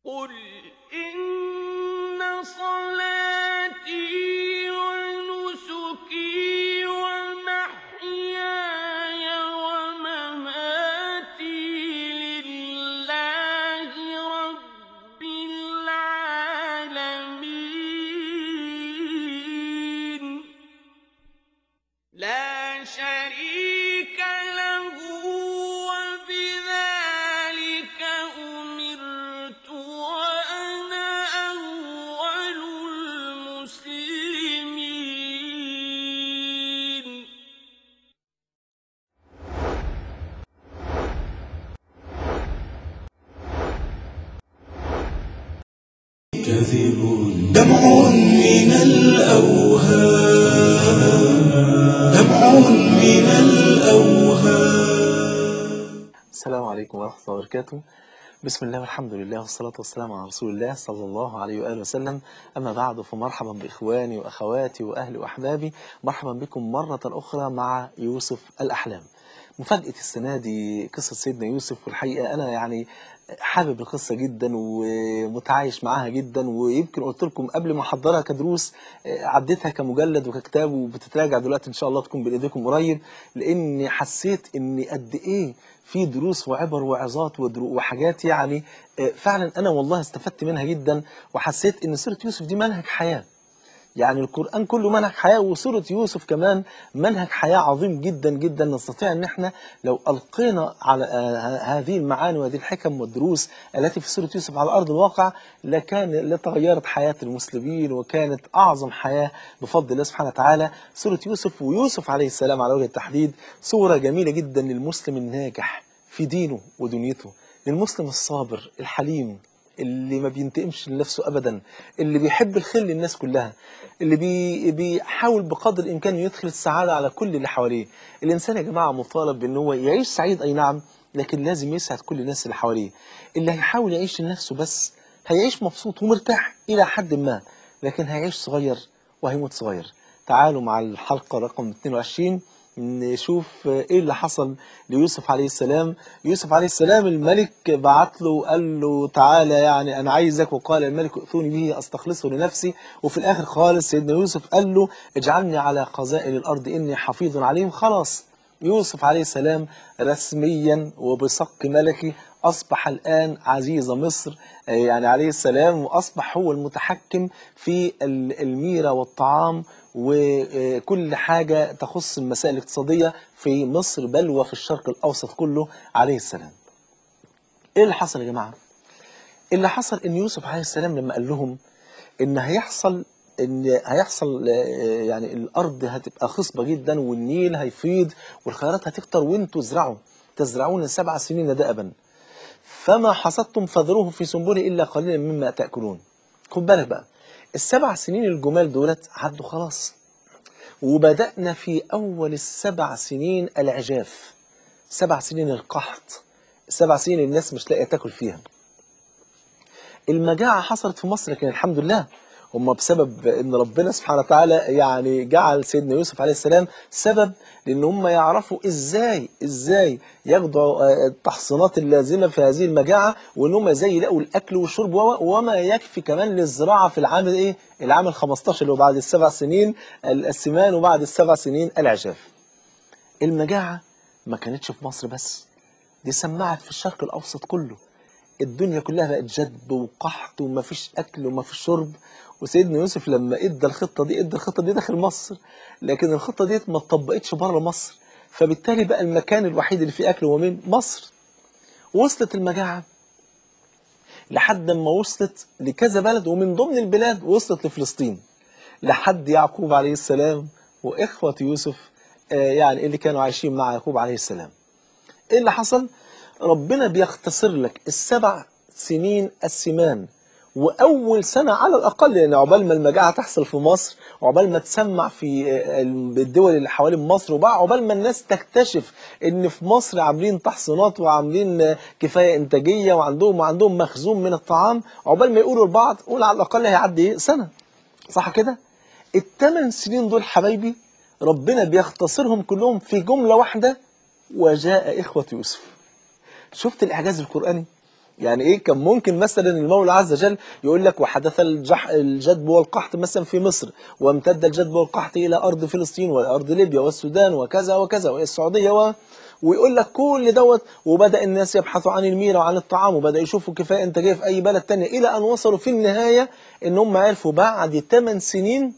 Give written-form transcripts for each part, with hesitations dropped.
قل إن صلاتي ونسكي ومحياي ومماتي لله رب العالمين لا شريك له وبذلك أمرت وأنا أول المسلمين. كذب دمع من الأوهام، دمع من الأوهام. السلام عليكم ورحمة الله وبركاته. بسم الله والحمد لله والصلاة والسلام على رسول الله صلى الله عليه وآله وسلم. أما بعد، فمرحبا بإخواني وأخواتي وأهلي وأحبابي، مرحبا بكم مرة أخرى مع يوسف الأحلام. مفاجأة السنة دي قصة سيدنا يوسف، والحقيقة أنا يعني حابب القصة جدا ومتعايش معاها جدا، ويمكن قلت لكم قبل ما أحضرها كدروس عديتها كمجلد وككتاب، وبتتراجع دلوقتي إن شاء الله تكون بين إيديكم قريب، لأني حسيت إن قد إيه في دروس وعبر وعظات وحاجات يعني فعلا أنا والله استفدت منها جدا، وحسيت إن سورة يوسف دي منهج حياة. يعني القرآن كله منهج حياة، وسورة يوسف كمان منهج حياة عظيم جدا جدا. نستطيع ان احنا لو ألقينا على هذه المعاني وهذه الحكم والدروس التي في سورة يوسف على أرض الواقع لتغيرت حياة المسلمين، وكانت أعظم حياة بفضل الله سبحانه وتعالى. سورة يوسف ويوسف عليه السلام على وجه التحديد صورة جميلة جدا للمسلم الناجح في دينه ودنيته، للمسلم الصابر الحليم اللي ما بينتقمش لنفسه أبدا، اللي بيحب الخير للناس كلها، اللي بيحاول بقدر الإمكان يدخل السعادة على كل اللي حواليه. الإنسان يا جماعة مطالب بأن هو يعيش سعيد، أي نعم، لكن لازم يسعد كل الناس اللي حواليه. اللي هيحاول يعيش لنفسه بس هيعيش مبسوط ومرتاح إلى حد ما، لكن هيعيش صغير وهيموت صغير. تعالوا مع الحلقة رقم 22 نشوف ايه اللي حصل ليوسف عليه السلام. يوسف عليه السلام الملك بعت له قال له تعالى، يعني انا عايزك، وقال الملك ائتوني به استخلصه لنفسي. وفي الاخر خالص سيدنا يوسف قال له اجعلني على خزائن الارض اني حفيظ عليم. خلاص يوسف عليه السلام رسميا وبصك ملكي أصبح الآن عزيز مصر يعني عليه السلام، وأصبح هو المتحكم في الميرة والطعام وكل حاجة تخص المسائل الاقتصادية في مصر، بل وفي الشرق الأوسط كله عليه السلام. إيه اللي حصل يا جماعة؟ اللي حصل إن يوسف عليه السلام لما قال لهم إن هيحصل يعني الأرض هتبقى خصبة جدا، والنيل هيفيض والخيرات هتكتر، وانتوا تزرعون 7 سنين دأبا، فما حصدتم فذروه في سنبله إلا قليلا مما تأكلون. خد بالك بقى، ال7 سنين الجمال دولت عدوا خلاص، وبدأنا في أول ال7 سنين العجاف، 7 سنين القحط، 7 سنين الناس مش لاقية تاكل فيها. المجاعة حصلت في مصر، لكن الحمد لله هم بسبب ان ربنا سبحانه وتعالى يعني جعل سيدنا يوسف عليه السلام سبب لان هم يعرفوا ازاي ياخدوا التحصينات اللازمه في هذه المجاعه، وان هم ازاي يلاقوا الاكل والشرب وما يكفي كمان للزراعه في العام العام ال15 اللي هو بعد ال7 سنين السمان وبعد ال7 سنين العجاف. المجاعه ما كانتش في مصر بس، دي سمعت في الشرق الاوسط كله. الدنيا كلها بقت جدب وقحط ومفيش اكل ومفيش شرب. وسيدنا يوسف لما ادى الخطه دي داخل مصر، لكن الخطه دي ما اتطبقتش بره مصر، فبالتالي بقى المكان الوحيد اللي فيه اكل هو مين؟ مصر. وصلت المجاعه لحد ما وصلت لكذا بلد، ومن ضمن البلاد وصلت لفلسطين، لحد يعقوب عليه السلام واخوه يوسف يعني اللي كانوا عايشين مع يعقوب عليه السلام. ايه اللي حصل؟ ربنا بيختصر لك ال7 سنين السمان، واول سنه على الاقل، لان عقبال ما المجاعه تحصل في مصر، وعقبال ما تسمع في الدول اللي حوالين مصر، وبقى عقبال ما الناس تكتشف ان في مصر عاملين تحصينات وعاملين كفايه انتاجيه وعندهم مخزون من الطعام، عقبال ما يقولوا لبعض قول على الاقل هيعدي سنه، صح كده؟ ال8 سنين دول حبايبي ربنا بيختصرهم كلهم في جمله واحده: وجاء اخوه يوسف. شفت الإعجاز القرآني؟ يعني ايه؟ كان ممكن مثلا المولى عز وجل يقول لك وحدث الجدب والقحط مثلا في مصر، وامتد الجدب والقحط الى ارض فلسطين وارض ليبيا والسودان وكذا وكذا والسعوديه ويقول لك كل دوت، وبدا الناس يبحثوا عن الميره وعن الطعام، وبدا يشوفوا كفايه انتاجيه في اي بلد تانية، الى ان وصلوا في النهايه ان هم عرفوا بعد 8 سنين،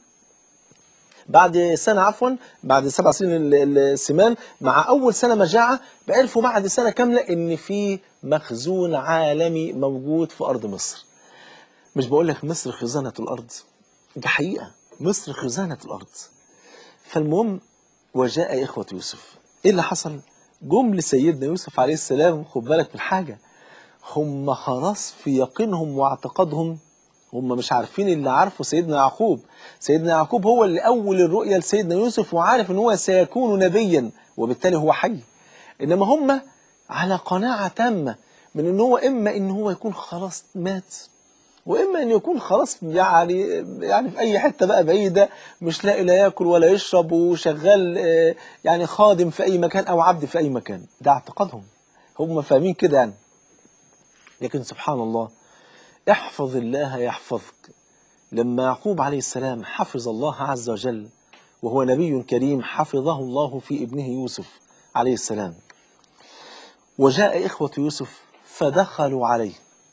بعد سنة عفوا، بعد 7 سنين السمان مع أول سنة مجاعة، عرفوا بعد سنة كاملة إن في مخزون عالمي موجود في أرض مصر. مش بقول لك مصر خزانة الأرض، دي حقيقة، مصر خزانة الأرض. فالمهم وجاء إخوة يوسف، إيه اللي حصل؟ جم لسيدنا يوسف عليه السلام، خد بالك من حاجة، هم خلاص في يقينهم واعتقادهم، هم مش عارفين اللي عارفه سيدنا يعقوب. سيدنا يعقوب هو اللي أول الرؤيا لسيدنا يوسف، وعارف إن هو سيكون نبيا وبالتالي هو حي. إنما هم على قناعة تامة من إن هو إما إن هو يكون خلاص مات، وإما إن يكون خلاص يعني في أي حتة بقى بعيدة، مش لاقي لا ياكل ولا يشرب، وشغال يعني خادم في أي مكان أو عبد في أي مكان. ده اعتقادهم، هم فاهمين كده يعني. لكن سبحان الله، احفظ الله يحفظك. لما يعقوب عليه السلام حفظ الله عز وجل وهو نبي كريم، حفظه الله في ابنه يوسف عليه السلام. وجاء إخوة يوسف فدخلوا عليه،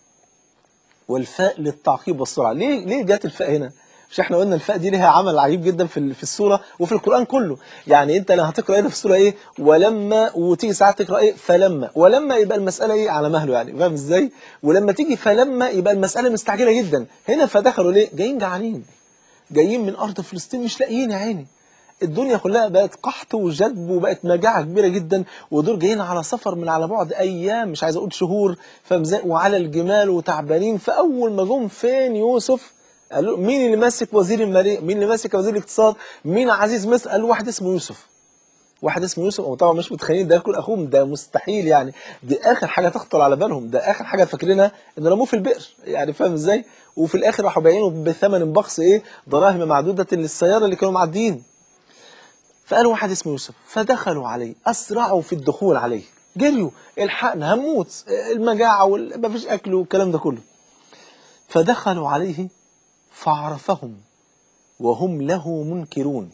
والفاء للتعقيب والسرعة. ليه جت الفاء هنا؟ مش احنا قلنا الفاء دي ليها عمل عجيب جدا في السورة وفي القرآن كله. يعني انت لما هتقرأ هنا في السورة ايه ولما، وتيجي ساعات تقرأ ايه فلما، ولما يبقى المسألة ايه على مهله، يعني فاهم ازاي؟ ولما تيجي فلما يبقى المسألة مستعجلة جدا. هنا فدخلوا ليه؟ جايين جعانين، جايين من أرض فلسطين مش لاقيين يا عيني، الدنيا كلها بقت قحط وجدب وبقت مجاعة كبيرة جدا، ودول جايين على سفر من على بعد أيام، مش عايز أقول شهور، وعلى الجمال وتعبانين. فأول ما جم فين يوسف؟ قالوا مين اللي ماسك وزير المالية؟ مين اللي ماسك وزير الاقتصاد؟ مين عزيز مصر؟ قالوا واحد اسمه يوسف. واحد اسمه يوسف، وطبعا مش متخيلين ده يكون أخوهم، ده مستحيل يعني، دي آخر حاجة تخطر على بالهم، ده آخر حاجة فاكرينها إن رموه في البئر، يعني فاهم إزاي؟ وفي الآخر راحوا بايعينه بثمن بخس إيه؟ دراهم معدودة للسيارة اللي كانوا معديين. فقالوا واحد اسمه يوسف، فدخلوا عليه، أسرعوا في الدخول عليه، جريوا الحقنا هنموت، المجاعة ومفيش أكل والكلام ده كله. فدخلوا عليه فعرفهم وهم له منكرون.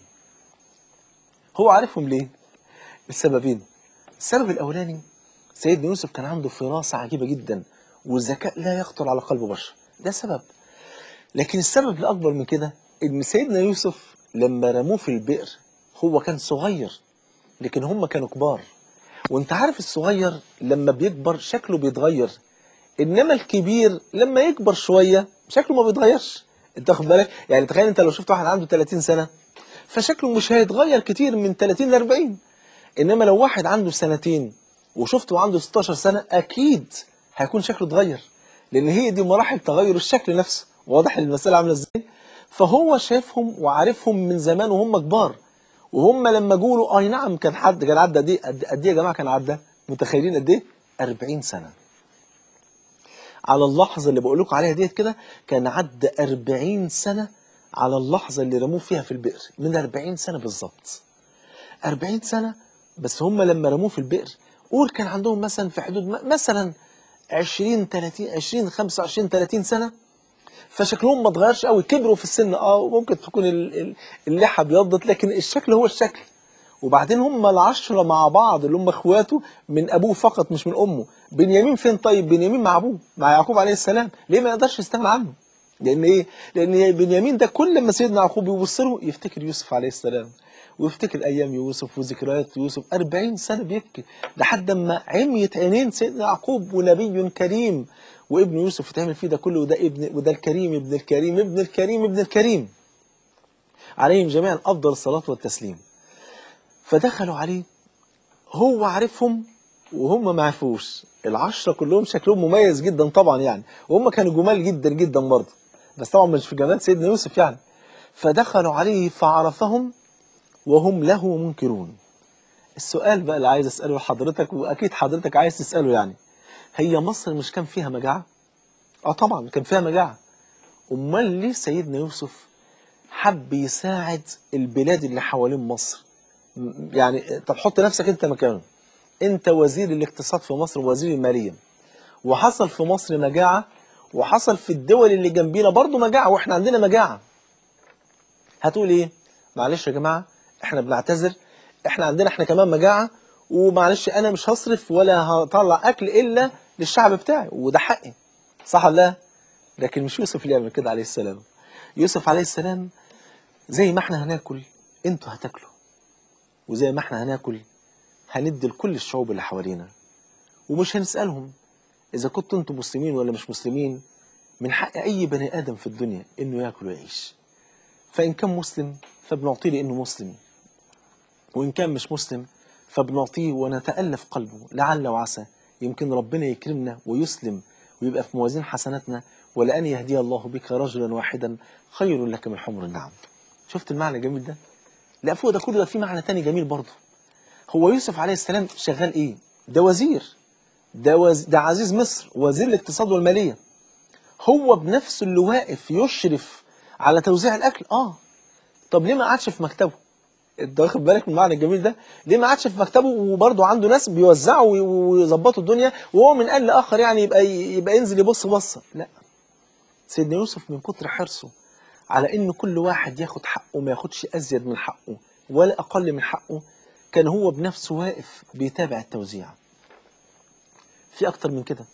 هو عارفهم ليه؟ السببين. السبب الأولاني، سيدنا يوسف كان عنده فراسة عجيبة جدا وذكاء لا يخطر على قلب بشر، ده سبب. لكن السبب الأكبر من كده إن سيدنا يوسف لما رموه في البئر هو كان صغير، لكن هم كانوا كبار. وانت عارف الصغير لما بيكبر شكله بيتغير، انما الكبير لما يكبر شوية شكله ما بيتغيرش. انت واخد بالك؟ يعني تخيل انت لو شفت واحد عنده 30 سنة فشكله مش هيتغير كتير من 30 ل 40، انما لو واحد عنده سنتين وشفته عنده 16 سنة اكيد هيكون شكله اتغير، لان هي دي مراحل تغير الشكل نفسه. واضح المسألة عاملة ازاي؟ فهو شايفهم وعارفهم من زمان وهم كبار، وهم لما جولوا اي نعم كان حد كان عدى قد ايه يا جماعه؟ كان عدى، متخيلين قد ايه؟ 40 سنه. على اللحظه اللي بقول لكم عليها ديت كده كان عدى 40 سنه على اللحظه اللي رموه فيها في البئر، من 40 سنه بالظبط. 40 سنه بس هم لما رموه في البئر قول كان عندهم مثلا في حدود مثلا 20 30 20 25 30 سنه، فشكلهم ما اتغيرش قوي، كبروا في السن وممكن تكون اللحى ابيضت، لكن الشكل هو الشكل. وبعدين هم العشرة مع بعض اللي هم اخواته من ابوه فقط مش من امه. بنيامين فين؟ طيب بنيامين مع ابوه مع يعقوب عليه السلام، ليه ما يقدرش يستغنى عنه؟ لان ايه؟ لان بنيامين ده كل ما سيدنا يعقوب يبص له يفتكر يوسف عليه السلام، ويفتكر ايام يوسف وذكريات يوسف. 40 سنه بيبكي لحد ما عميت عينين سيدنا يعقوب، ونبي كريم وابن يوسف يتعمل فيه ده كله، وده ابن، وده الكريم ابن الكريم ابن الكريم ابن الكريم، عليهم جميعا افضل الصلاه والتسليم. فدخلوا عليه، هو عارفهم وهم ما عرفوش. العشرة كلهم شكلهم مميز جدا طبعا يعني، وهم كانوا جمال جدا جدا برضه، بس طبعا مش في جمال سيدنا يوسف يعني. فدخلوا عليه فعرفهم وهم له منكرون. السؤال بقى اللي عايز اساله لحضرتك، واكيد حضرتك عايز تساله يعني، هي مصر مش كان فيها مجاعة؟ طبعا كان فيها مجاعة. امال ليه سيدنا يوسف حب يساعد البلاد اللي حوالين مصر؟ يعني طب حط نفسك انت مكانه، انت وزير الاقتصاد في مصر ووزير المالية، وحصل في مصر مجاعة، وحصل في الدول اللي جنبينا برضو مجاعة، واحنا عندنا مجاعة. هتقول ايه؟ معلش يا جماعة احنا بنعتذر، احنا عندنا احنا كمان مجاعة، ومعلش انا مش هصرف ولا هطلع اكل الا للشعب بتاعي، وده حقي، صح ولا لا؟ لكن مش يوسف اللي يعمل كده عليه السلام. يوسف عليه السلام زي ما احنا هناكل انتوا هتاكلوا، وزي ما احنا هناكل هندي لكل الشعوب اللي حوالينا، ومش هنسألهم إذا كنتوا انتوا مسلمين ولا مش مسلمين. من حق أي بني آدم في الدنيا إنه ياكل ويعيش، فإن كان مسلم فبنعطيه لأنه مسلم، وإن كان مش مسلم فبنعطيه ونتألف قلبه لعل وعسى يمكن ربنا يكرمنا ويسلم ويبقى في موازين حسناتنا، ولأن يهدي الله بك رجلا واحدا خير لك من حمر النعم. شفت المعنى الجميل ده؟ لا فوق ده كله ده في معنى تاني جميل برضه. هو يوسف عليه السلام شغال إيه؟ ده وزير، ده عزيز مصر، وزير الاقتصاد والمالية. هو بنفسه اللي واقف يشرف على توزيع الأكل. طب ليه ما قعدش في مكتبه؟ انت واخد بالك من المعنى الجميل ده؟ ليه ما قعدش في مكتبه وبرضه عنده ناس بيوزعوا ويظبطوا الدنيا، وهو من قال لآخر يعني يبقى ينزل يبص بصة؟ لا، سيدنا يوسف من كتر حرصه على إن كل واحد ياخد حقه، ما ياخدش أزيد من حقه ولا أقل من حقه، كان هو بنفسه واقف بيتابع التوزيع. في أكتر من كده،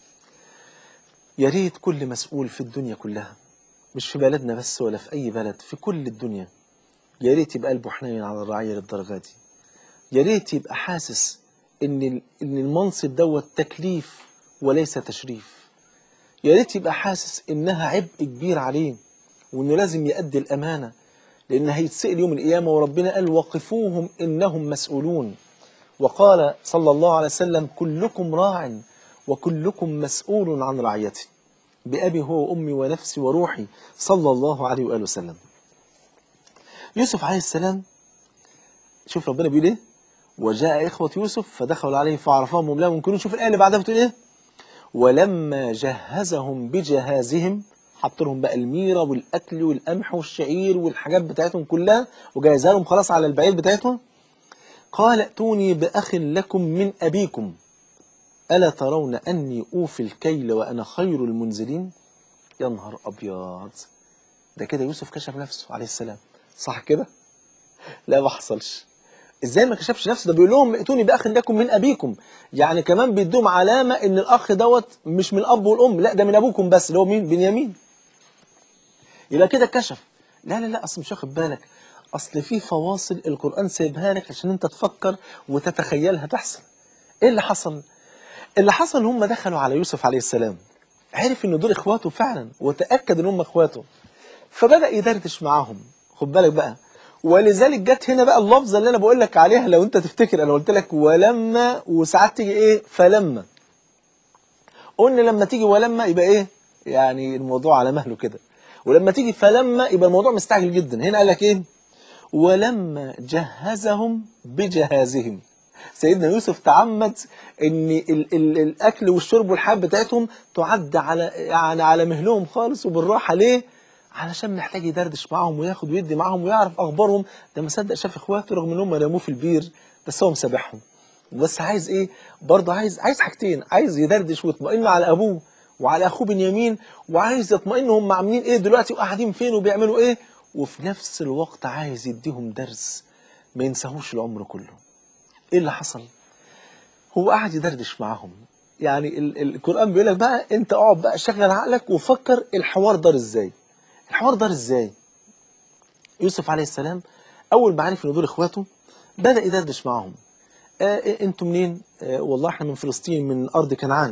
يا ريت كل مسؤول في الدنيا كلها، مش في بلدنا بس ولا في أي بلد، في كل الدنيا، يا ريت يبقى قلبه حنين على الرعية للدرجة دي. يا ريت يبقى حاسس إن المنصب دوت تكليف وليس تشريف. يا ريت يبقى حاسس إنها عبء كبير عليه، وإنه لازم يؤدي الأمانة، لأن هيتسأل يوم القيامة، وربنا قال وقفوهم إنهم مسؤولون. وقال صلى الله عليه وسلم كلكم راع وكلكم مسؤول عن رعيته، بأبي هو وأمي ونفسي وروحي، صلى الله عليه وآله وسلم. يوسف عليه السلام، شوف ربنا بيقول إيه؟ وجاء إخوة يوسف فدخلوا عليه فعرفهم هم لا ينكرون. شوف الآية اللي بعدها بتقول إيه؟ ولما جهزهم بجهازهم، حط لهم بقى الميرة والأكل والقمح والشعير والحاجات بتاعتهم كلها وجهزها لهم خلاص على البعير بتاعتهم، قال ائتوني بأخ لكم من أبيكم ألا ترون أني أوفي الكيل وأنا خير المنزلين. يا نهار أبيض، ده كده يوسف كشف نفسه عليه السلام، صح كده؟ لا ما حصلش. ازاي ما كشفش نفسه؟ ده بيقول لهم ائتوني باخ لكم من ابيكم، يعني كمان بيدوم علامه ان الاخ دوت مش من الاب والام، لا ده من ابوكم بس، اللي هو مين؟ بنيامين. يبقى كده كشف. لا لا لا، اصل مش واخد بالك، اصل في فواصل القران سايبها لك عشان انت تفكر وتتخيلها تحصل. ايه اللي حصل؟ اللي حصل ان هم دخلوا على يوسف عليه السلام، عرف ان دول اخواته فعلا وتاكد ان هم اخواته، فبدا يدردش معاهم. خد بالك بقى، ولذلك جت هنا بقى اللفظه اللي انا بقول لك عليها. لو انت تفتكر انا قلت لك ولما، وساعات تيجي ايه فلما، قلنا لما تيجي ولما يبقى ايه يعني الموضوع على مهله كده، ولما تيجي فلما يبقى الموضوع مستعجل جدا. هنا قال لك ايه؟ ولما جهزهم بجهازهم. سيدنا يوسف تعمد ان الاكل والشرب والحياه بتاعتهم تعد على يعني على مهلهم خالص وبالراحه. ليه؟ علشان محتاج يدردش معاهم وياخد ويدي معاهم ويعرف اخبارهم. ده ما صدق شاف اخواته رغم انهم رموه في البير، بس هو مسامحهم. بس عايز ايه برضه؟ عايز حاجتين، عايز يدردش ويطمئن على ابوه وعلى اخوه بنيامين، وعايز يطمئن هم عاملين ايه دلوقتي وقاعدين فين وبيعملوا ايه، وفي نفس الوقت عايز يديهم درس ما ينساهوش العمر كله. ايه اللي حصل؟ هو قاعد يدردش معاهم. يعني القرآن بيقول لك بقى انت اقعد بقى شغل عقلك وفكر الحوار دار ازاي. الحوار دار ازاي؟ يوسف عليه السلام اول ما عرف ان دول اخواته بدأ يدردش معاهم. انتوا منين؟ والله احنا من فلسطين، من ارض كنعان.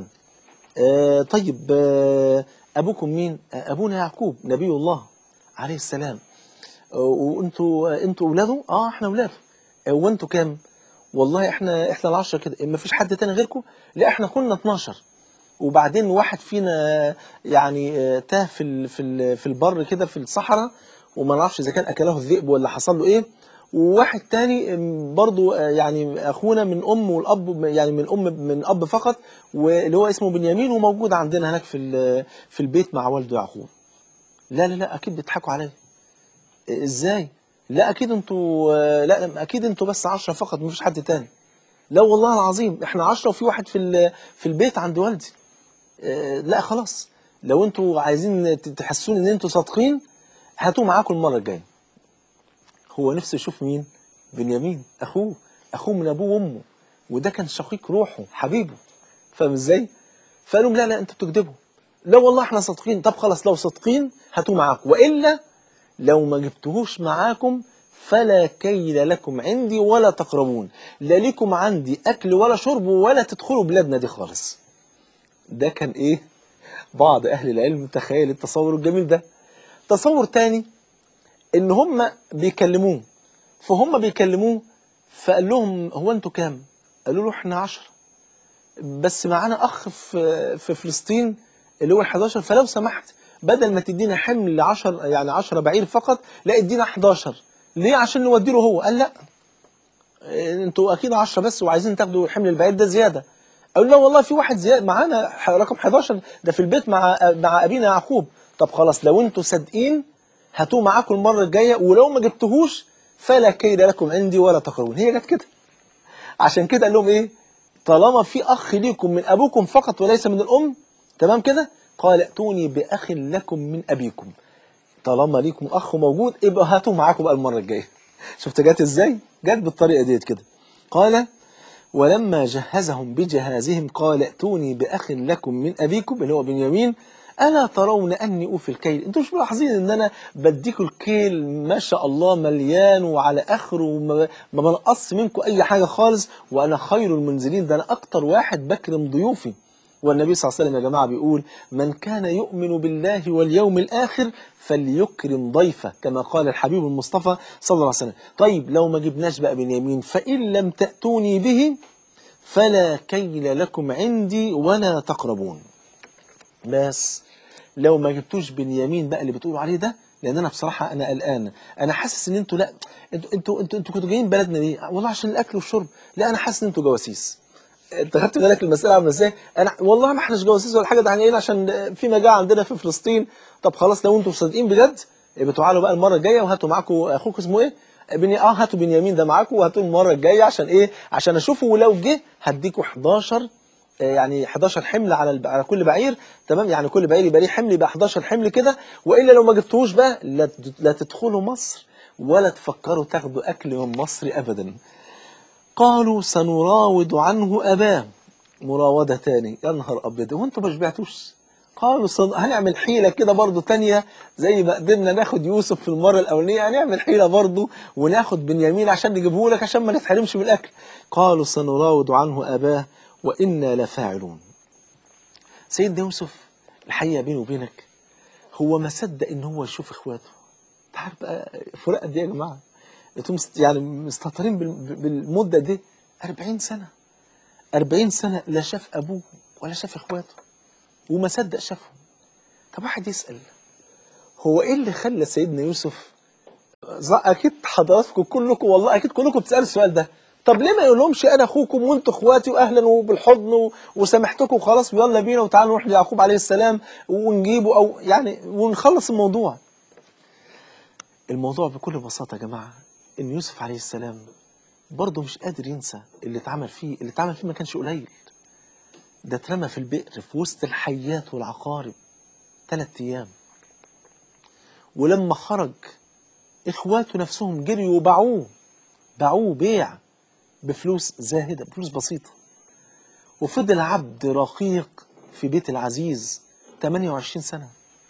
طيب ابوكم مين؟ ابونا يعقوب نبي الله عليه السلام. انتوا اولاده؟ احنا اولاده. وانتوا كام؟ والله احنا ال10 كده. ما فيش حد تاني غيركم؟ لا احنا كنا 12، وبعدين واحد فينا يعني تاه في البر كده في الصحراء، وما نعرفش اذا كان اكله الذئب ولا حصل له ايه. وواحد تاني برضو يعني اخونا من ام والاب، يعني من اب فقط، واللي هو اسمه بنيامين، وموجود عندنا هناك في البيت مع والده يعقوب. لا لا لا، اكيد بيضحكوا عليا. ازاي؟ لا اكيد انتوا، لا اكيد انتوا بس 10 فقط، مفيش حد تاني. لا والله العظيم احنا 10 وفي واحد في البيت عند والدي. لا خلاص، لو انتوا عايزين تحسون ان انتوا صادقين هاتوا معاكم المرة الجاية. هو نفسه يشوف مين؟ بنيامين أخوه من أبوه وأمه، وده كان شقيق روحه حبيبه، فاهم ازاي؟ فقالوا لا لا انتوا بتكذبوا، لا والله احنا صادقين. طب خلاص لو صادقين هاتوه معاكم، وإلا لو ما جبتوهوش معاكم فلا كيل لكم عندي ولا تقربون، لا لكم عندي أكل ولا شرب ولا تدخلوا بلادنا دي خالص. ده كان إيه؟ بعض أهل العلم تخيل التصور الجميل ده. تصور تاني إن هم بيكلموه، فهم بيكلموه فقال لهم هو أنتوا كام؟ قالوا له إحنا 10، بس معانا أخ في فلسطين اللي هو 11، فلو سمحت بدل ما تدينا حمل 10 يعني 10 بعير فقط، لا ادينا 11. ليه؟ عشان نودي له هو. قال لا انتوا اكيد 10 بس وعايزين تاخدوا حمل البعير ده زياده. قالوا لا والله في واحد زياده معانا رقم 11 ده في البيت مع ابينا يعقوب. طب خلاص لو انتوا صادقين هاتوه معاكم المره الجايه، ولو ما جبتوهوش فلا كيد لكم عندي ولا تقربون. هي جت كده. عشان كده قال لهم ايه؟ طالما في اخ ليكم من ابوكم فقط وليس من الام، تمام كده؟ قال ائتوني باخ لكم من ابيكم. طالما ليكم اخ موجود يبقى هاتوه معاكم بقى المره الجايه. شفت جت ازاي؟ جت بالطريقه ديت كده. قال ولما جهزهم بجهازهم قال ائتوني باخ لكم من ابيكم اللي هو بنيامين، الا ترون اني اوفي الكيل؟ انتوا مش ملاحظين ان انا بديكوا الكيل ما شاء الله مليان وعلى اخره وما ما بنقص منكم اي حاجه خالص، وانا خير المنزلين، ده انا اكتر واحد بكرم ضيوفي. والنبي صلى الله عليه وسلم يا جماعه بيقول من كان يؤمن بالله واليوم الاخر فليكرم ضيفه، كما قال الحبيب المصطفى صلى الله عليه وسلم. طيب لو ما جبناش بقى بنيامين، فإن لم تأتوني به فلا كيل لكم عندي ولا تقربون. بس لو ما جبتوش بنيامين بقى اللي بتقولوا عليه ده، لان انا بصراحه انا قلقان، انا حاسس ان انتوا لا انتوا كنتوا جايين بلدنا ليه؟ والله عشان الاكل والشرب. لا انا حاسس ان انتوا جواسيس. انت خدت بالك المساله عامله ازاي؟ انا والله ما احناش جواسيس ولا حاجه، ده احنا جايين عشان في مجاعه عندنا في فلسطين. طب خلاص لو انتوا صادقين بجد يبقى تعالوا بقى المره الجايه وهاتوا معاكم اخوك اسمه ايه؟ هاتوا بنيامين ده معاكم وهاتوه المره الجايه عشان ايه؟ عشان اشوفه، ولو جه هديكوا 11 يعني 11 حمل على كل بعير، تمام؟ يعني كل بعير يبقى ليه حمل، يبقى 11 حمل كده. والا لو ما جبتوش بقى لا تدخلوا مصر ولا تفكروا تاخدوا اكل من مصر ابدا. قالوا سنراود عنه أباه. مراودة تاني، يا نهار أبيض وانتوا ما شبعتوش؟ قالوا هنعمل حيلة كده برضو تانية، زي ما قدرنا ناخد يوسف في المرة الأولانية هنعمل حيلة برضو وناخد بنيامين عشان نجيبه لك عشان ما نتحرمش من الأكل. قالوا سنراود عنه أباه وإنا لفاعلون. سيدنا يوسف الحقيقة بيني وبينك هو ما صدق إن هو يشوف إخواته. أنت عارف بقى فراق قد إيه يا جماعة؟ انتوا يعني مستهترين بالمدة دي 40 سنة. 40 سنة لا شاف أبوه ولا شاف إخواته وما صدق شافهم. طب واحد يسأل هو إيه اللي خلى سيدنا يوسف، أكيد حضراتكم كلكم والله أكيد كلكم بتسألوا السؤال ده، طب ليه ما يقولهمش أنا أخوكم وأنتوا إخواتي وأهلا وبالحضن وسامحتكم وخلاص ويلا بينا وتعالوا نروح ليعقوب عليه السلام ونجيبه أو يعني ونخلص الموضوع. الموضوع بكل بساطة يا جماعة إن يوسف عليه السلام برضه مش قادر ينسى اللي اتعمل فيه. اللي اتعمل فيه ما كانش قليل، ده اترمى في البئر في وسط الحيات والعقارب 3 أيام، ولما خرج إخواته نفسهم جريوا باعوه بيع بفلوس زاهدة، بفلوس بسيطة، وفضل عبد رقيق في بيت العزيز 28 سنة.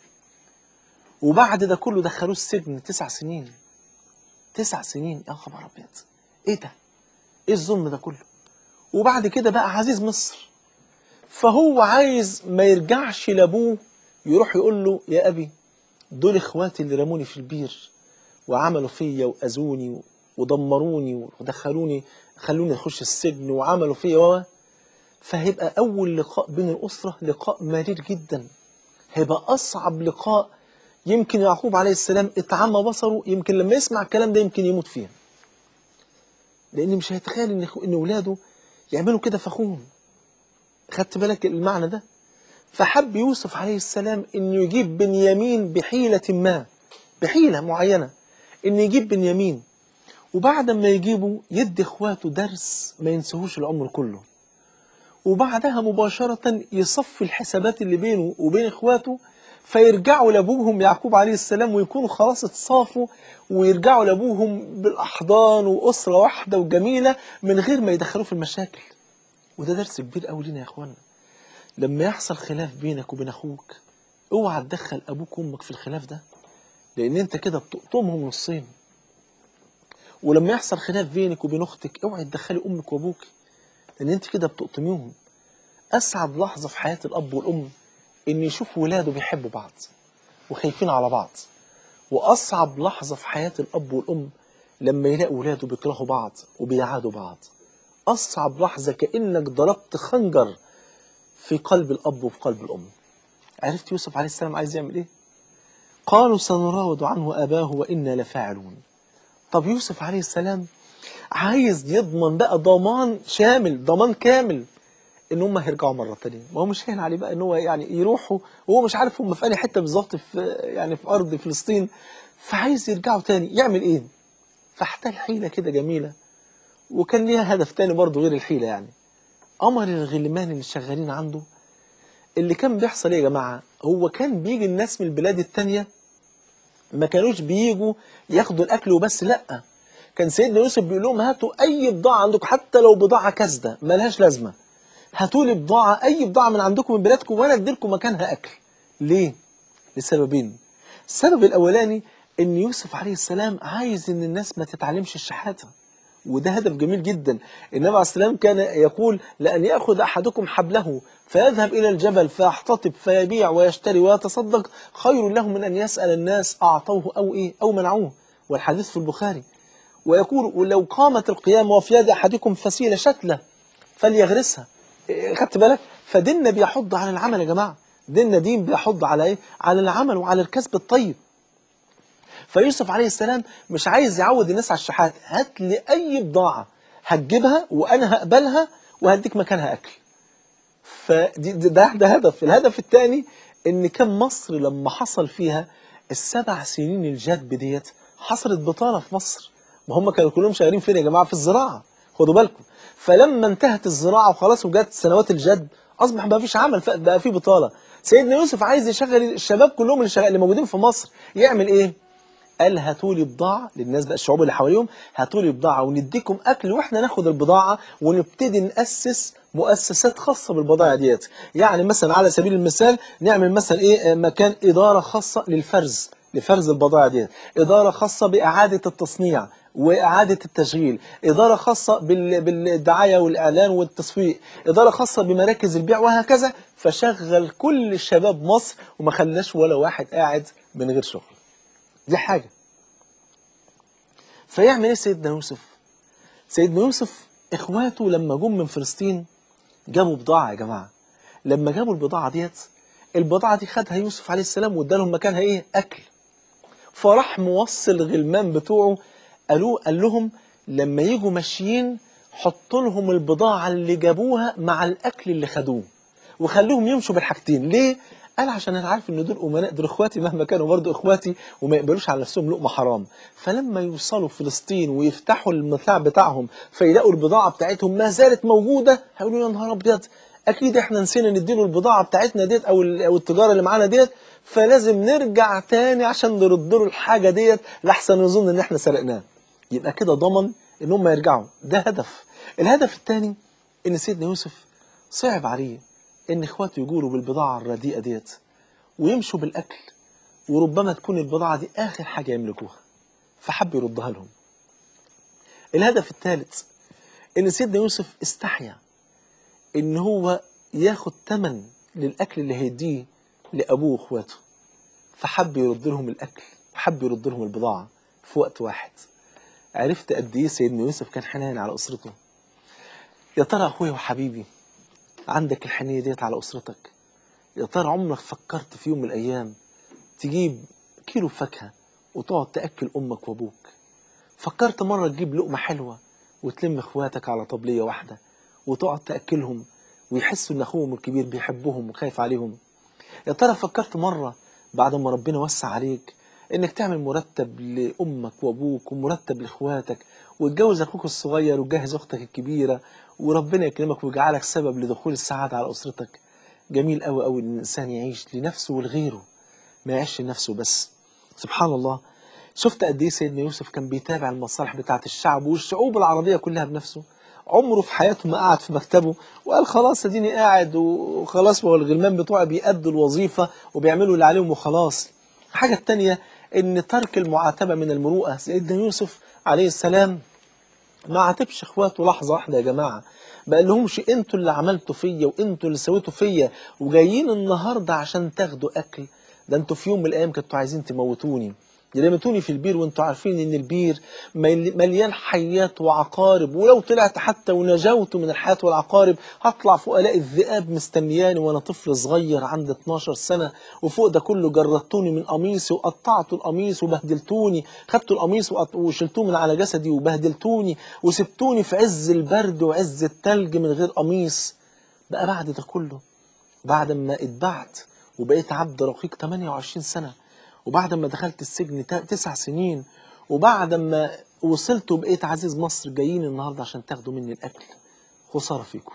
وبعد ده كله دخلوه السجن 9 سنين. 9 سنين يا خبر أبيض، إيه ده؟ إيه الظلم ده كله؟ وبعد كده بقى عزيز مصر، فهو عايز ما يرجعش لابوه يروح يقول له يا ابي دول اخواتي اللي رموني في البير وعملوا فيا واذوني ودمروني ودخلوني خلوني اخش السجن وعملوا فيا. فهيبقى اول لقاء بين الاسره لقاء مرير جدا، هيبقى اصعب لقاء. يمكن يعقوب عليه السلام اتعمى بصره، يمكن لما يسمع الكلام ده يمكن يموت فيه، لان مش هيتخيل ان ولاده يعملوا كده في اخوهم. خدت بالك المعنى ده؟ فحب يوسف عليه السلام انه يجيب بنيامين بحيلة ما، بحيلة معينة انه يجيب بنيامين، وبعد ما يجيبه يدي اخواته درس ما ينسوهوش العمر كله. وبعدها مباشرة يصفي الحسابات اللي بينه وبين إخواته، فيرجعوا لأبوهم يعقوب عليه السلام ويكونوا خلاص اتصافوا، ويرجعوا لأبوهم بالأحضان وأسرة واحدة وجميلة من غير ما يدخلوه في المشاكل. وده درس كبير قوي لنا يا إخوانا. لما يحصل خلاف بينك وبين أخوك، اوعى تدخل أبوك وأمك في الخلاف ده، لأن أنت كده بتقطمهم نصين. ولما يحصل خلاف بينك وبين أختك، اوعى تدخلي أمك وأبوك، لأن أنت كده بتقطميهم. أسعد لحظة في حياة الأب والأم إن يشوف ولاده بيحبوا بعض وخايفين على بعض. وأصعب لحظة في حياة الأب والأم لما يلاقوا ولاده بيكرهوا بعض وبيعادوا بعض. أصعب لحظة كأنك ضربت خنجر في قلب الأب وفي قلب الأم. عرفت يوسف عليه السلام عايز يعمل إيه؟ قالوا سنراود عنه أباه وإنا لفاعلون. طب يوسف عليه السلام عايز يضمن بقى ضمان شامل، ضمان كامل، ان هم هيرجعوا مره ثانيه. ما هو مش هين عليه بقى ان هو يعني يروحوا وهو مش عارف هم في انهي حته بالظبط، في يعني في ارض فلسطين، فعايز يرجعوا تاني. يعمل ايه؟ فاحتال حيله كده جميله، وكان ليها هدف تاني برضه غير الحيله. يعني امر الغلمان اللي شغالين عنده. اللي كان بيحصل ايه يا جماعه؟ هو كان بيجي الناس من البلاد التانيه، ما كانوش بييجوا ياخدوا الاكل وبس، لا، كان سيدنا يوسف بيقول لهم هاتوا اي بضاعه عندكم، حتى لو بضاعه كاسده ملهاش لازمه، هاتوا لي بضاعة، أي بضاعة من عندكم من بلادكم وأنا أديلكم مكانها أكل. ليه؟ لسببين. السبب الأولاني إن يوسف عليه السلام عايز إن الناس ما تتعلمش الشحاتة، وده هدف جميل جدا. النبي عليه السلام كان يقول لأن يأخذ أحدكم حبله فيذهب إلى الجبل فيحتطب فيبيع ويشتري ويتصدق خير له من أن يسأل الناس أعطوه أو إيه أو منعوه، والحديث في البخاري. ويقول ولو قامت القيامة وفي يد أحدكم فسيلة شتلة فليغرسها. خدت بالك؟ فديننا بيحض على العمل يا جماعة. ديننا دين بيحض على ايه؟ على العمل وعلى الكسب الطيب. فيوسف عليه السلام مش عايز يعود الناس على الشحات. هات لي اي بضاعة هتجيبها وانا هقبلها وهديك مكانها اكل. ده هدف. الهدف الثاني ان كان مصر لما حصل فيها ال7 سنين الجدب ديت، حصلت بطالة في مصر. ما هم كانوا كلهم شغالين فين يا جماعة؟ في الزراعة. خدوا بالكم. فلما انتهت الزراعة وخلاص وجات سنوات الجدب، أصبح ما فيش عمل، بقى في بطالة. سيدنا يوسف عايز يشغل الشباب كلهم اللي موجودين في مصر. يعمل إيه؟ قال هاتوا لي بضاعة للناس بقى، الشعوب اللي حواليهم، هاتوا لي بضاعة ونديكم أكل وإحنا ناخد البضاعة ونبتدي نأسس مؤسسات خاصة بالبضائع ديت. يعني مثلا على سبيل المثال نعمل مثلا إيه، مكان إدارة خاصة لفرز البضائع ديت، إدارة خاصة بإعادة التصنيع وإعادة التشغيل، إدارة خاصة بالدعاية والإعلان والتسويق، إدارة خاصة بمراكز البيع، وهكذا. فشغل كل شباب مصر وما خلاش ولا واحد قاعد من غير شغل. دي حاجة. فيعمل ايه سيدنا يوسف؟ سيدنا يوسف اخواته لما جم من فلسطين جابوا بضاعة يا جماعة. لما جابوا البضاعة ديت، البضاعة دي خدها يوسف عليه السلام وادالهم مكانها ايه؟ اكل. فراح موصل الغلمان بتوعه، قال لهم لما يجوا ماشيين حطوا لهم البضاعة اللي جابوها مع الاكل اللي خدوه، وخلوهم يمشوا بالحاجتين. ليه؟ قال عشان انا عارف ان دول امناء، دول اخواتي مهما كانوا برضو اخواتي، وما يقبلوش على نفسهم لقمه حرام. فلما يوصلوا فلسطين ويفتحوا المتاع بتاعهم فيلاقوا البضاعه بتاعتهم ما زالت موجوده، هيقولوا يا نهار ابيض، اكيد احنا نسينا نديله البضاعه بتاعتنا ديت او التجاره اللي معانا ديت، فلازم نرجع تاني عشان نرد له الحاجه ديت لحسن يظن ان احنا سرقناه. يبقى كده ضمن ان هم يرجعوا. ده هدف. الهدف الثاني ان سيدنا يوسف صعب عليه ان اخواته يجولوا بالبضاعة الرديئة ديت ويمشوا بالاكل، وربما تكون البضاعة دي اخر حاجة يملكوها، فحب يردها لهم. الهدف الثالث ان سيدنا يوسف استحيا ان هو ياخد ثمن للاكل اللي هيديه لابوه واخواته، فحب يرد لهم الاكل وحب يرد لهم البضاعة في وقت واحد. عرفت قد ايه سيدنا يوسف كان حنين على اسرته. يا ترى اخويا وحبيبي عندك الحنية ديت على أسرتك؟ يا ترى عمرك فكرت في يوم من الأيام تجيب كيلو فاكهة وتقعد تأكل أمك وأبوك؟ فكرت مرة تجيب لقمة حلوة وتلم إخواتك على طبلية واحدة وتقعد تأكلهم ويحسوا إن أخوهم الكبير بيحبهم وخايف عليهم؟ يا ترى فكرت مرة بعد ما ربنا وسع عليك انك تعمل مرتب لامك وابوك ومرتب لاخواتك، وتجوز اخوك الصغير وتجهز اختك الكبيره، وربنا يكرمك ويجعلك سبب لدخول السعاده على اسرتك. جميل قوي قوي ان الانسان يعيش لنفسه ولغيره، ما يعيش لنفسه بس. سبحان الله. شفت قد ايه سيدنا يوسف كان بيتابع المصالح بتاعه الشعب والشعوب العربيه كلها بنفسه. عمره في حياته ما قعد في مكتبه وقال خلاص اديني قاعد وخلاص، هو الغلمان بتوعي بيأدوا الوظيفه وبيعملوا اللي عليهم وخلاص. الحاجه الثانيه ان ترك المعاتبه من المروءه. سيدنا يوسف عليه السلام ما عاتبش اخواته لحظه واحده يا جماعه، ما قالهمش انتوا اللي عملتوا فيا وانتوا اللي سويتوا فيا وجايين النهارده عشان تاخدوا اكل، ده انتوا في يوم من الايام كنتوا عايزين تموتوني، رميتوني في البير وانتوا عارفين ان البير مليان حيات وعقارب، ولو طلعت حتى ونجوت من الحيات والعقارب هطلع فوق الاقي الذئاب مستنياني وانا طفل صغير عندي 12 سنه، وفوق ده كله جردتوني من قميصي وقطعتوا القميص وبهدلتوني، خدتوا القميص وشلتوه من على جسدي وبهدلتوني وسبتوني في عز البرد وعز التلج من غير قميص. بقى بعد ده كله، بعد ما اتبعت وبقيت عبد رقيق 28 سنة، وبعد ما دخلت السجن 9 سنين، وبعد ما وصلت وبقيت عزيز مصر، جايين النهاردة عشان تاخدوا مني الأكل. خسارة فيكم.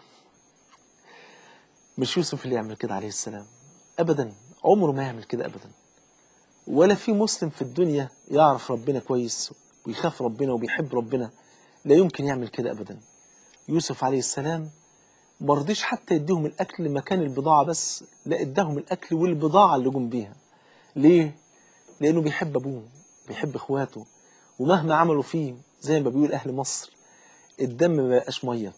مش يوسف اللي يعمل كده عليه السلام أبدا، عمره ما يعمل كده أبدا. ولا في مسلم في الدنيا يعرف ربنا كويس ويخاف ربنا وبيحب ربنا لا يمكن يعمل كده أبدا. يوسف عليه السلام مرضيش حتى يديهم الأكل مكان البضاعة بس، لا اداهم الأكل والبضاعة اللي جم بيها. ليه؟ لأنه بيحب أبوه، بيحب إخواته، ومهما عملوا فيه زي ما بيقول أهل مصر الدم ما يبقاش مية،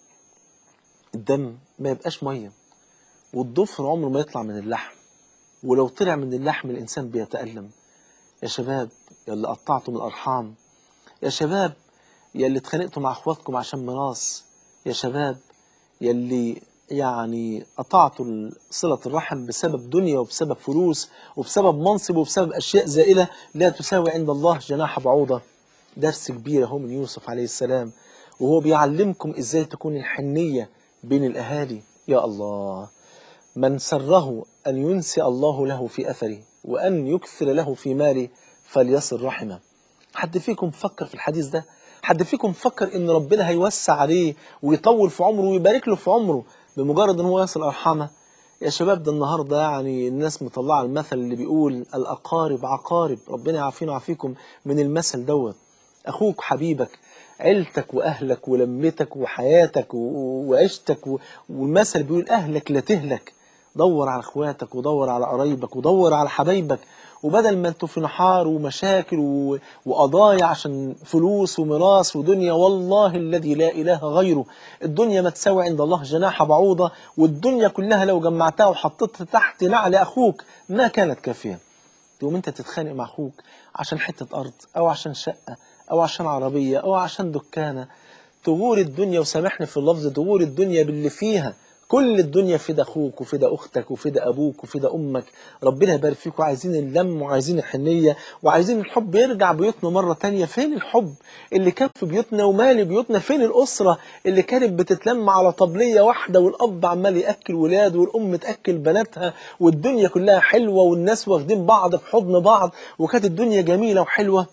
الدم ما يبقاش مية، والضفر عمره ما يطلع من اللحم، ولو طلع من اللحم الإنسان بيتألم. يا شباب يا اللي قطعتم الأرحام، يا شباب يا اللي اتخانقتوا مع إخواتكم عشان ميراث، يا شباب يلي يعني قطعتوا صلة الرحم بسبب دنيا وبسبب فلوس وبسبب منصب وبسبب أشياء زائلة لا تساوي عند الله جناح بعوضة. درس كبير اهو من يوسف عليه السلام، وهو بيعلمكم ازاي تكون الحنية بين الأهالي. يا الله، من سره أن ينسي الله له في أثره وأن يكثر له في ماله فليصل رحمه. حد فيكم فكر في الحديث ده؟ حد فيكم فكر ان ربنا هيوسع عليه ويطول في عمره ويبارك له في عمره بمجرد ان هو يصل ارحامه؟ يا شباب ده النهارده يعني الناس مطلعه المثل اللي بيقول الاقارب عقارب، ربنا يعافينا ويعافيكم من المثل دوت. اخوك حبيبك، عيلتك واهلك ولمتك وحياتك وعيشتك والمثل بيقول اهلك لا تهلك. دور على اخواتك ودور على قرايبك ودور على حبايبك، وبدل ما انتوا في نحار ومشاكل وقضايا عشان فلوس وميراث ودنيا، والله الذي لا إله غيره الدنيا ما تساوي عند الله جناح بعوضة، والدنيا كلها لو جمعتها وحطيتها تحت نعل أخوك ما كانت كافية. تقوم انت تتخانق مع أخوك عشان حتة أرض أو عشان شقة أو عشان عربية أو عشان دكانة، تغور الدنيا، وسامحني في اللفظ، تغور الدنيا باللي فيها. كل الدنيا فدا اخوك وفدا اختك وفدا ابوك وفدا امك، ربنا يبارك فيك. وعايزين اللم وعايزين الحنيه وعايزين الحب يرجع بيوتنا مره تانية. فين الحب اللي كان في بيوتنا ومالي بيوتنا؟ فين الاسره اللي كانت بتتلم على طبليه واحده والاب عمال ياكل ولاده والام تاكل بناتها والدنيا كلها حلوه والناس واخدين بعض في حضن بعض وكانت الدنيا جميله وحلوه؟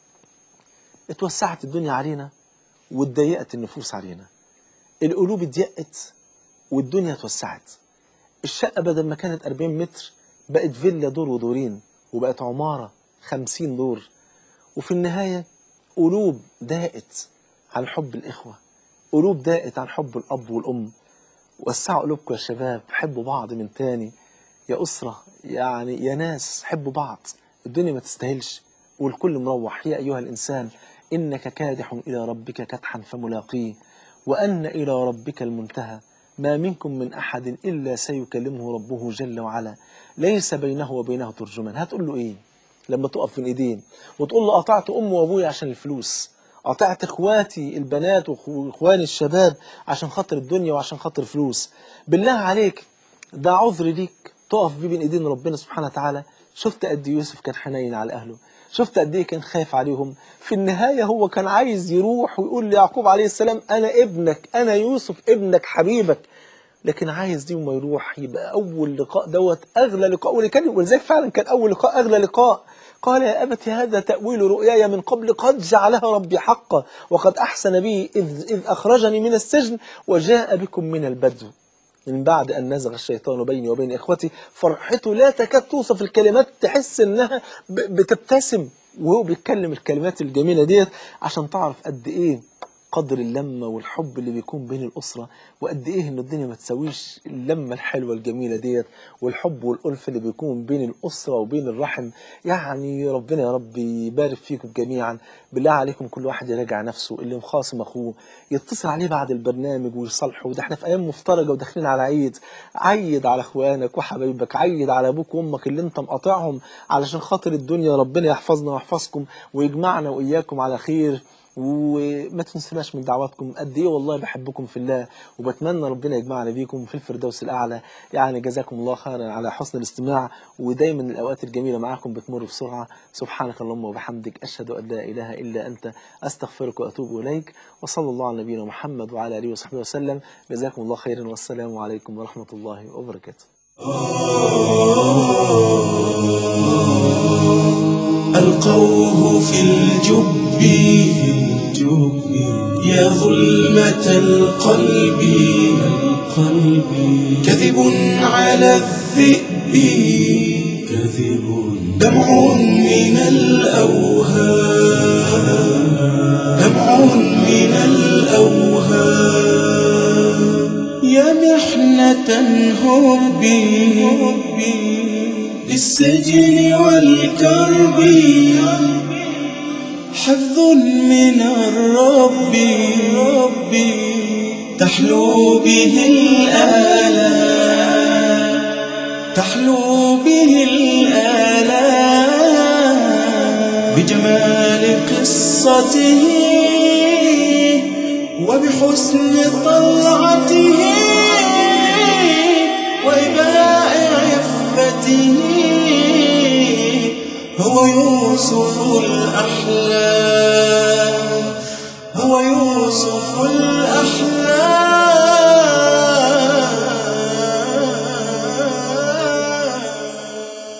اتوسعت الدنيا علينا واتضيقت النفوس علينا، القلوب اتضيقت والدنيا اتوسعت. الشقة بدل ما كانت 40 متر بقت فيلا دور ودورين، وبقت عمارة 50 دور. وفي النهاية قلوب ضاقت عن حب الإخوة، قلوب ضاقت عن حب الأب والأم. وسعوا قلوبكم يا شباب، حبوا بعض من تاني يا أسرة، يعني يا ناس حبوا بعض. الدنيا ما تستاهلش، والكل مروح. يا أيها الإنسان إنك كادح إلى ربك كدحا فملاقيه وأن إلى ربك المنتهى ما منكم من أحد إلا سيكلمه ربه جل وعلا ليس بينه وبينه ترجمان. هتقول له إيه لما تقف في الإيدين وتقول له قطعت أمي وأبوي عشان الفلوس، قطعت إخواتي البنات وإخواني الشباب عشان خاطر الدنيا وعشان خاطر فلوس؟ بالله عليك ده عذر ليك تقف بيه بين إيدين ربنا سبحانه وتعالى. شفت قد يوسف كان حنين على أهله، شفت قد ايه كان خايف عليهم. في النهاية هو كان عايز يروح ويقول ليعقوب عليه السلام أنا ابنك، أنا يوسف ابنك حبيبك، لكن عايز دي وما يروح يبقى أول لقاء دوت أغلى لقاء. ولذلك فعلا كان أول لقاء أغلى لقاء. قال يا أبت هذا تأويل رؤياي من قبل قد جعلها ربي حقا وقد أحسن بي إذ أخرجني من السجن وجاء بكم من البدو من بعد أن نزغ الشيطان بيني وبين إخوتي. فرحته لا تكاد توصف الكلمات، تحس إنها بتبتسم وهو بيتكلم الكلمات الجميلة ديت، عشان تعرف قد إيه قدر اللمة والحب اللي بيكون بين الأسرة، وقد إيه إن الدنيا ما تسويش اللمة الحلوة الجميلة ديت والحب والألف اللي بيكون بين الأسرة وبين الرحم. يعني ربنا يا رب يبارك فيكم جميعا. بالله عليكم كل واحد يراجع نفسه، اللي مخاصم أخوه يتصل عليه بعد البرنامج ويصالحه. ده احنا في أيام مفترجة وداخلين على عيد. عيد على إخوانك وحبايبك، عيد على أبوك وأمك اللي أنت مقاطعهم علشان خاطر الدنيا. ربنا يحفظنا ويحفظكم ويجمعنا وإياكم على خير. وما تنسوناش من دعواتكم، قد ايه والله بحبكم في الله، وبتمنى ربنا يجمعنا بيكم في الفردوس الاعلى. يعني جزاكم الله خيرا على حسن الاستماع، ودايما الاوقات الجميله معاكم بتمر بسرعه. سبحانك اللهم وبحمدك، اشهد ان لا اله الا انت، استغفرك واتوب اليك. وصلى الله على نبينا محمد وعلى اله وصحبه وسلم. جزاكم الله خيرا، والسلام عليكم ورحمه الله وبركاته. ألقوه في الجب يا ظلمة القلب، كذب على الذئب، دمع من الأوهام، يا محنة هبي للسجن والكرب، حفظ من الرب تحلو به الآلام، بجمال قصته وبحسن طلعته وإباء عفته، هو يوسف الأحلام، هو يوسف الأحلام.